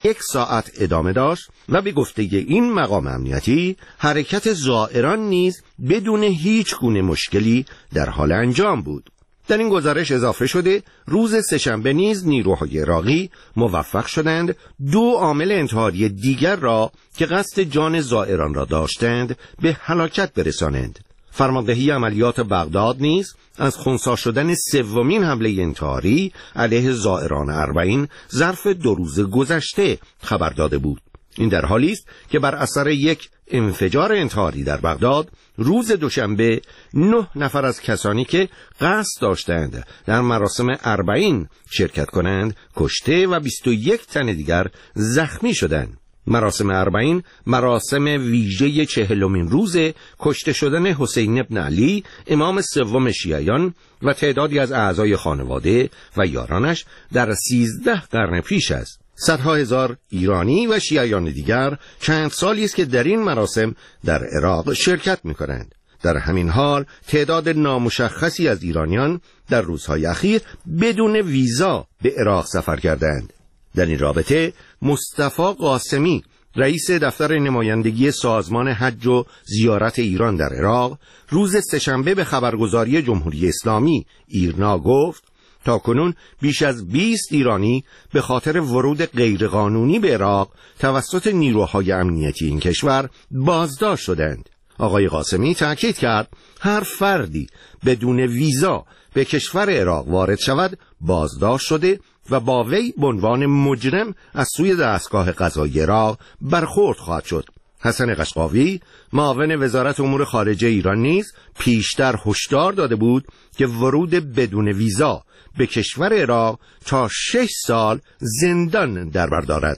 1 ساعت ادامه داشت و به گفته این مقام امنیتی حرکت زائران نیز بدون هیچ گونه مشکلی در حال انجام بود. در این گزارش اضافه شده روز سه‌شنبه نیز نیروهای عراقی موفق شدند 2 عامل انتحاری دیگر را که قصد جان زائران را داشتند به هلاکت برسانند. فرماندهی عملیات بغداد نیز از خنثی شدن 3مین حمله انتحاری علیه زائران اربعین ظرف 2 روز گذشته خبر داده بود. این در حالی است که بر اثر یک انفجار انتحاری در بغداد روز دوشنبه 9 نفر از کسانی که قصد داشتند در مراسم اربعین شرکت کنند کشته و 21 تن دیگر زخمی شدند. مراسم اربعین مراسم ویژه 40مین روز کشته شدن حسین بن علی امام 3 شیعیان و تعدادی از اعضای خانواده و یارانش در 13 قرن پیش است. صدها هزار ایرانی و شیعیان دیگر چند سالی است که در این مراسم در عراق شرکت می‌کنند. در همین حال تعداد نامشخصی از ایرانیان در روزهای اخیر بدون ویزا به عراق سفر کردند. در این رابطه مصطفی قاسمی رئیس دفتر نمایندگی سازمان حج و زیارت ایران در عراق روز سه‌شنبه به خبرگزاری جمهوری اسلامی ایرنا گفت تاکنون بیش از 20 ایرانی به خاطر ورود غیرقانونی به عراق توسط نیروهای امنیتی این کشور بازداشت شدند. آقای قاسمی تاکید کرد هر فردی بدون ویزا به کشور عراق وارد شود بازداشت شده و با وی به عنوان مجرم از سوی دستگاه قضایی عراق برخورد خواهد شد. حسن قشقاوی معاون وزارت امور خارجه ایران نیز پیشتر هشدار داده بود که ورود بدون ویزا به کشور عراق تا 6 سال زندان در بر دارد.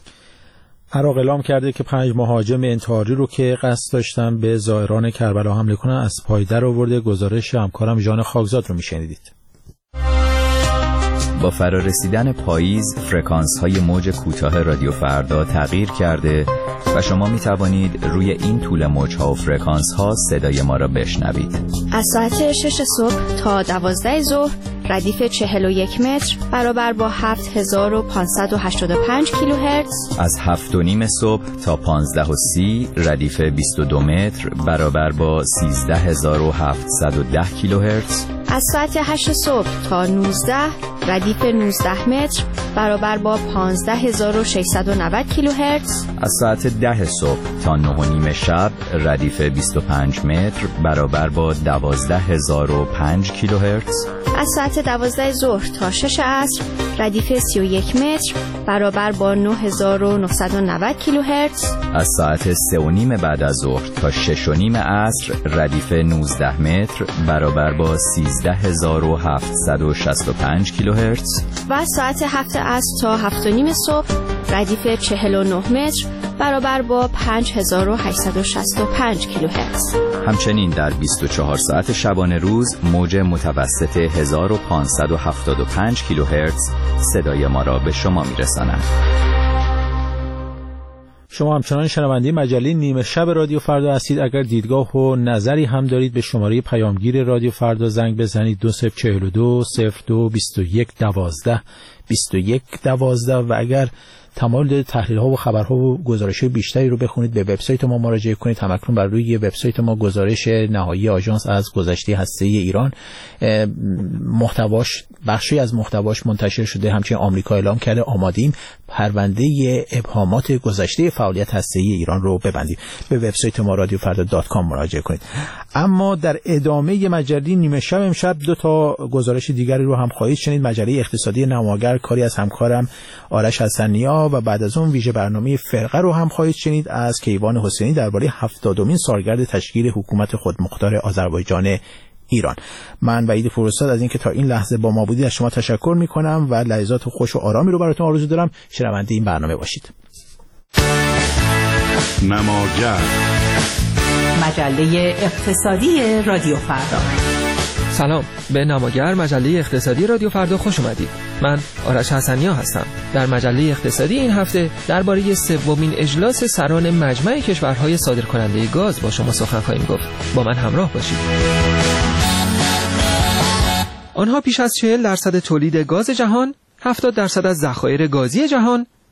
عراق اعلام کرده که 5 مهاجم انتحاری رو که قصد داشتن به زائران کربلا حمله کنن از پای در آورده. گزارش همکارم ژان خاکزاد رو میشنیدید. با فرارسیدن پاییز فرکانس‌های موج کوتاه رادیو فردا تغییر کرده و شما می توانید روی این طول موج‌ها و فرکانس‌ها صدای ما را بشنوید. از ساعت 6 صبح تا 12 ظهر ردیف 41 متر برابر با 7585 کیلوهرتز. از 7:30 صبح تا 15:30 ردیف 22 متر برابر با 13710 کیلوهرتز. از ساعت 8 صبح تا 19 ردیف 19 متر برابر با 15690 کیلوهرتز. از ساعت 10 صبح تا 9:30 شب ردیف 25 متر برابر با 12005 کیلوهرتز. از ساعت 12 ظهر تا 6 عصر ردیف 31 متر برابر با 9990 کیلوهرتز. از ساعت 3:30 بعد از ظهر تا 6:30 عصر ردیف 19 متر برابر با 13765 کیلوهرتز. و از ساعت 7 عصر تا 7:30 صبح ردیف 49 متر برابر با 5865 کیلوهرتز. همچنین در 24 ساعت شبانه روز موج متوسط 1575 کیلوهرتز صدای ما را به شما میرساند. شما همچنان شنونده مجله نیمه شب رادیو فردا هستید. اگر دیدگاه و نظری هم دارید به شماره پیامگیر رادیو فردا زنگ بزنید 2042 02 21 12 21 12 و اگر تمایل تحلیل‌ها و خبرها و گزارش‌های بیشتری رو بخونید به وبسایت ما مراجعه کنید. همکنون بر روی وبسایت ما گزارش نهایی آژانس از گذشته هسته‌ای ایران محتواش بخشی از محتواش منتشر شده. همچنین آمریکا اعلام کرده آمادیم پرونده ابهامات گذشته فعالیت هسته‌ای ایران رو ببندید. به وبسایت ما radiofarda.com مراجعه کنید. اما در ادامه مجله نیمه شب امشب 2 تا گزارش دیگری رو هم خواهید شنید. مجله اقتصادی نماگر کاری از همکارم آرش حسنی‌ها و بعد از اون ویژه برنامه فرقه رو هم خواهید شنید از کیوان حسینی درباره 70مین سالگرد تشکیل حکومت خودمختار آذربایجان ایران. من وحید فرستاد از اینکه تا این لحظه با ما بودید از شما تشکر میکنم و لحظات خوش و آرامی رو براتون آرزو دارم. شنونده این برنامه باشید. نماگر مجله اقتصادی رادیو فردا. سلام، به نماگر مجله اقتصادی رادیو فردا خوش اومدید. من آرش حسنی‌ها هستم. در مجله اقتصادی این هفته درباره 3مین اجلاس سران مجمع کشورهای صادرکننده گاز با شما سخن خواهیم گفت. با من همراه باشید. آنها پیش از 40% تولید گاز جهان، 70% از ذخایر گازی جهان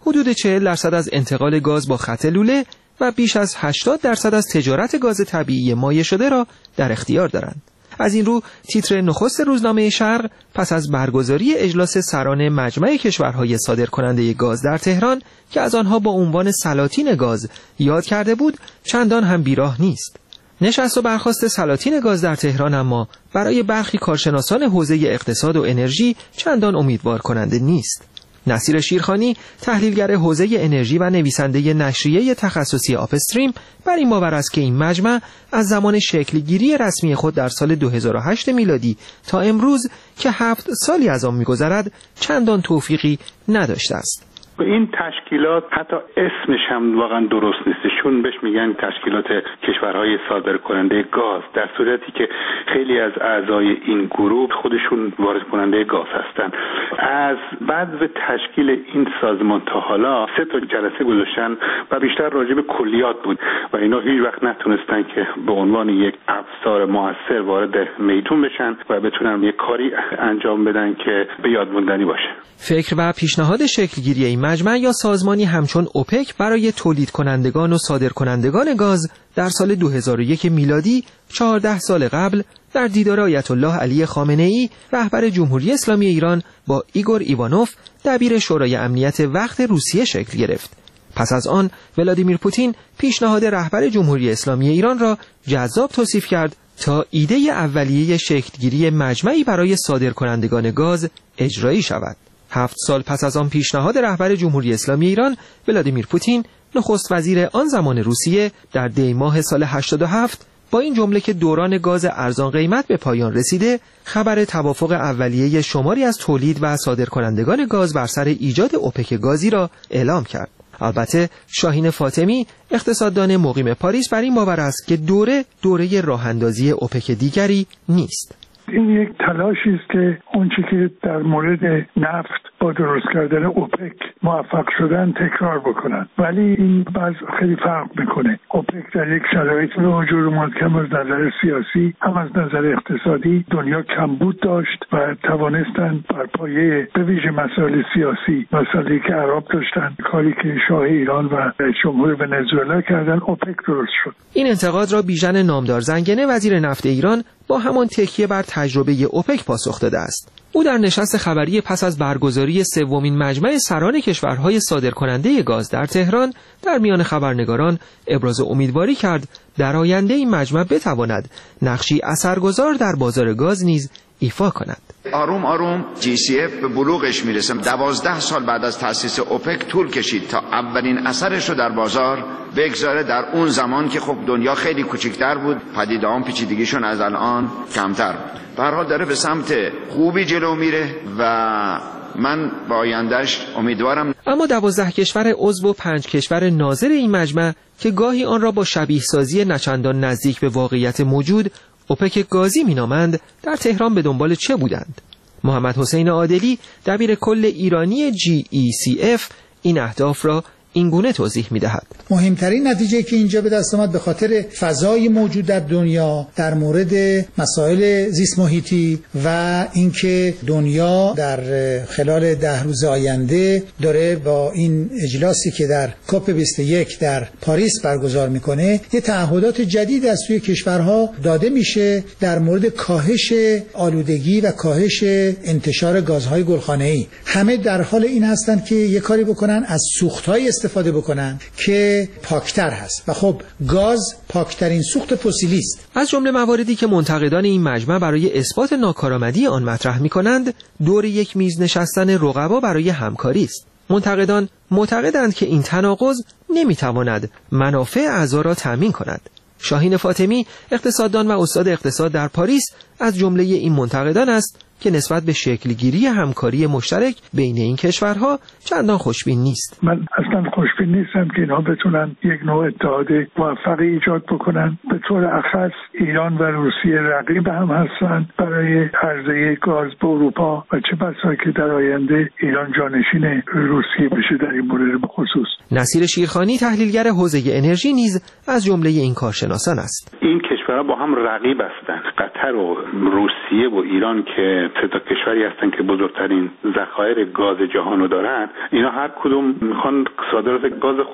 حدود 40% از انتقال گاز با خط لوله و بیش از 80% از تجارت گاز طبیعی مایع شده را در اختیار دارند. از این رو تیتر نخست روزنامه شرق پس از برگزاری اجلاس سران مجمع کشورهای صادرکننده گاز در تهران که از آنها با عنوان سلاطین گاز یاد کرده بود چندان هم بیراه نیست. نشست و برخاست سلاطین گاز در تهران اما برای برخی کارشناسان حوزه اقتصاد و انرژی چندان امیدوار کننده نیست. نصیر شیرخانی، تحلیلگر حوزه انرژی و نویسنده نشریه تخصصی آپستریم، بر این باور است که این مجمع از زمان شکلگیری رسمی خود در سال 2008 میلادی تا امروز که 7 سالی از آن می‌گذرد چندان توفیقی نداشته است. این تشکیلات حتی اسمش هم واقعا درست نیست، چون بهش میگن تشکیلات کشورهای صادرکننده گاز، در صورتی که خیلی از اعضای این گروه خودشون وارد کننده گاز هستن. از بعد تشکیل این سازمان تا حالا 3 تا جلسه گذاشتن و بیشتر راجع به کلیات بود و اینا هیچ وقت نتونستن که به عنوان یک ابزار موثر وارد میدون بشن و بتونن یک کاری انجام بدن که به یاد موندنی باشه. فکر و پیشنهاد شکلگیری این مجمع یا سازمانی همچون اوپک برای تولید کنندگان و صادر کنندگان گاز در سال 2001 میلادی 14 سال قبل در دیدار آیت الله علی خامنه‌ای رهبر جمهوری اسلامی ایران با ایگور ایوانوف دبیر شورای امنیت وقت روسیه شکل گرفت. پس از آن ولادیمیر پوتین پیشنهاد رهبر جمهوری اسلامی ایران را جذاب توصیف کرد تا ایده اولیه شکلگیری مجمعی برای صادرکنندگان گاز اجرایی شود. 7 سال پس از آن پیشنهاد رهبر جمهوری اسلامی ایران ولادیمیر پوتین نخست وزیر آن زمان روسیه در دی ماه سال 87 با این جمله که دوران گاز ارزان قیمت به پایان رسیده خبر توافق اولیه شماری از تولید و صادرکنندگان گاز بر سر ایجاد اوپک گازی را اعلام کرد. البته شاهین فاطمی اقتصاددان مقیم پاریس بر این باور است که دوره راه‌اندازی اوپک دیگری نیست. این یک تلاشی است که اونچه که در مورد نفت با درست کردن اوپک موفق شدن تکرار بکنن، ولی این باز خیلی فرق میکنه. اوپک در یک شرایطی به وجود اومد که هم از نظر سیاسی هم از نظر اقتصادی دنیا کمبود داشت و توانستن بر پایه به ویژه مسائل سیاسی، مسائلی که عرب داشتن، کاری که شاه ایران و جمهوری ونزوئلا کردن، اوپک درست شد. این انتقاد را بیژن نامدار زنگنه وزیر نفت ایران با همان تکیه بر تجربه اوپک پاسخ داده است. او در نشست خبری پس از برگزاری 3مین مجمع سران کشورهای صادرکننده گاز در تهران در میان خبرنگاران ابراز امیدواری کرد در آینده این مجمع بتواند نقشی اثرگذار در بازار گاز نیز ایفا کند. آروم آروم GCF به بلوغش میرسه. 12 سال بعد از تأسیس اوپک طول کشید تا اولین اثرش رو در بازار بگذاره، در اون زمان که خب دنیا خیلی کوچکتر بود، پدیده‌ها پیچیدگیشون از الان کمتر بود. به هر حال داره به سمت خوبی جلو میره و من با آیندهش امیدوارم. اما 12 کشور عضو و 5 کشور ناظر این مجمع که گاهی آن را با شبیه سازی نچندان نزدیک به واقعیت موجود اوپک گازی مینامند، در تهران به دنبال چه بودند؟ محمد حسین عادلی دبیر کل ایرانی GECF این اهداف را این گونه توضیح می‌دهد. مهمترین نتیجه که اینجا به دست آمد به خاطر فضای موجود در دنیا در مورد مسائل زیست محیطی و اینکه دنیا در خلال 10 روز آینده داره با این اجلاسی که در کاپ 21 در پاریس برگزار میکنه یه تعهدات جدید از سوی کشورها داده میشه در مورد کاهش آلودگی و کاهش انتشار گازهای گلخانه‌ای. همه در حال این هستند که یه کاری بکنن از سوخت‌های استفاده بکنن که پاکتر هست و خب گاز پاکترین سوخت فسیلی است. از جمله مواردی که منتقدان این مجمع برای اثبات ناکارآمدی آن مطرح می‌کنند دور یک میز نشستن رقبا برای همکاری است. منتقدان معتقدند که این تناقض نمی‌تواند منافع اعضا را تامین کند. شاهین فاطمی اقتصاددان و استاد اقتصاد در پاریس از جمله این منتقدان است که نسبت به شکلگیری همکاری مشترک بین این کشورها چندان خوشبین نیست. من اصلا خوشبین نیستم که اینها بتونن یک نوع اتحاد موفقی ایجاد بکنن. به طور اخص ایران و روسیه رقیب هم هستند برای عرضه گاز به اروپا و چه بسا که در آینده ایران جانشین روسیه بشه در این مورد به خصوص. نصیر شیرخانی تحلیلگر حوزه انرژی نیز از جمله این کارشناسان است. این کشورها با هم رقیب هستند. قطر قطر و روسیه و ایران که سه تا کشوری هستن که بزرگترین ذخایر گاز جهانو دارن، اینا هر کدوم میخوان صادرات گاز